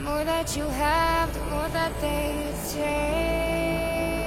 more that you have, the more that they take.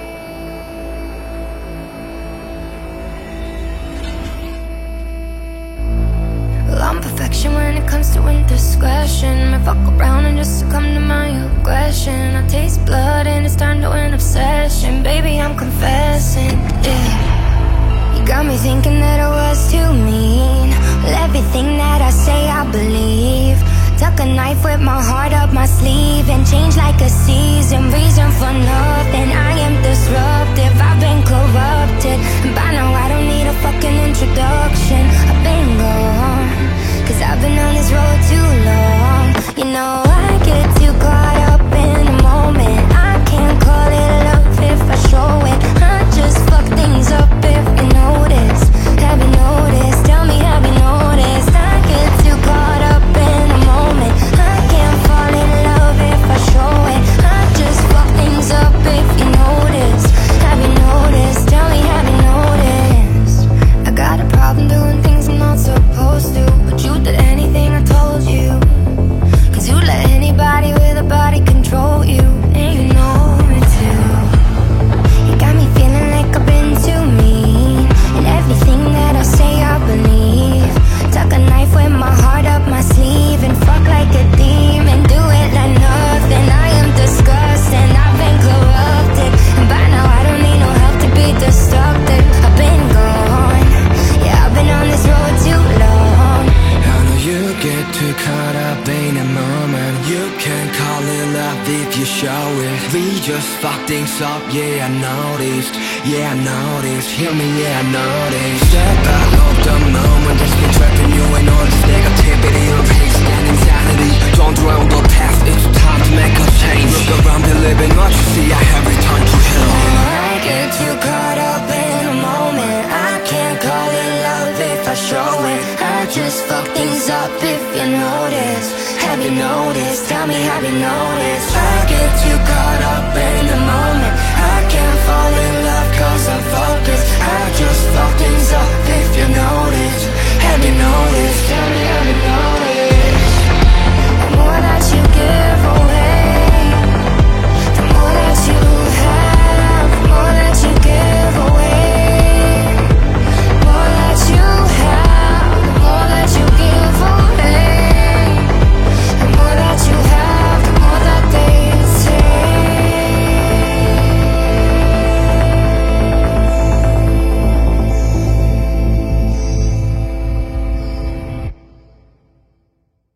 Well, I'm perfection when it comes to indiscretion. I fuck around and just succumb to my aggression. I taste blood and it's turned to an obsession. Baby, I'm confessing, yeah. You got me thinking that I was too mean. Well, everything that I say I believe. Tuck a knife with my heart up my sleeve and change like a season. Reason for nothing, I am disruptive. I've been corrupted, and by now I don't need a fucking introduction. I've been gone, cause I've been on this road too long. You know I get too caught up in the moment. I can't call it love if I show it. I just fuck things up if you notice. Have you noticed? Tell me, have you noticed? I get too caught up in the moment. I can't fall in love if I show it. I just fuck things up if you notice. Have you noticed? Tell me, have you noticed? I got a problem doing things I'm not supposed to, but you did anything I told you. Cause you let anybody with a body control you, and you know it too. You got me feeling like I've been too mean, and everything that I say I believe. Tuck a knife with my heart up my sleeve and fuck like a demon. Do it like nothing. I am disgusting. I've been corrupted, and by now I don't need no help to be destructive. I've been gone. Yeah, I've been on this road too long. I know you get too caught up in a moment. You can't call it love if you show it. We just fuck things up, yeah I noticed. Yeah I noticed, hear me, yeah I noticed. Step out of the moment, just been trapped in you and all this negativity. Replace and insanity, don't dwell on the past. It's time to make a change. Look around, believe in what you see. I have returned to hell. I get too caught up in a moment. I can't call it love if I show it. I just fuck things up if you notice. Have you noticed? Tell me, have you noticed? I get too caught up in the moment. I can't fall in love cause I'm focused. I just fuck things up if you notice. Have you noticed? Tell me, have you noticed?